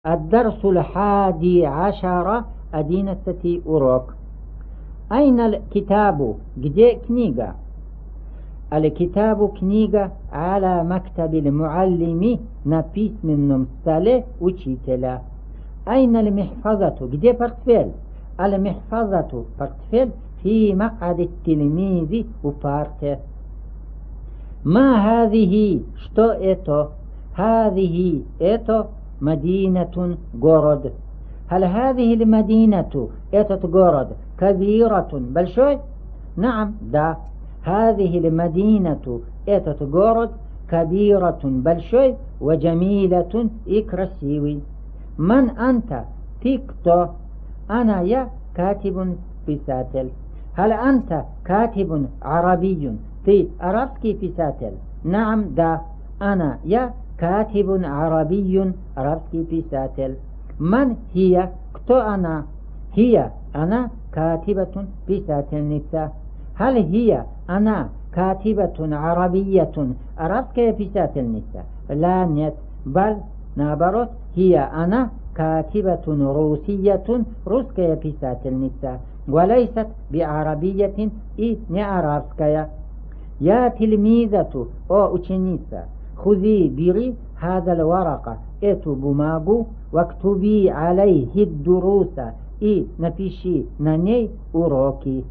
الدرس 11 11 урок. أين الكتاب؟ где книга؟ الكتاب книга على مكتب المعلم на письменном столе учителя. أين المحفظة؟ где портфель؟ المحفظة портфель في مقعد التلميذ у парте. ما هذه? что это? هذه это مدينة город. هل هذه المدينة этот город كبيرة большой؟ نعم да. هذه المدينة этот город كبيرة большой وجميلة и красивый. من أنت? ты кто? أنا я كاتب писатель. هل أنت كاتب عربي? ты арабский писатель? نعم да. أنا я كاتب عربي عربي писатель. من هي? кто она? هي أنا كاتبة писательница. هل هي أنا كاتبة عربية عربская писательница? لا нет. بل наоборот, هي أنا كاتبة روسية русская писательница. وليست بعربية и не арабская. يا تلميذة о ученица. خذي بيري هذا الورقة эту бумагу واكتبي عليه الدروس и напиши на ней уроки.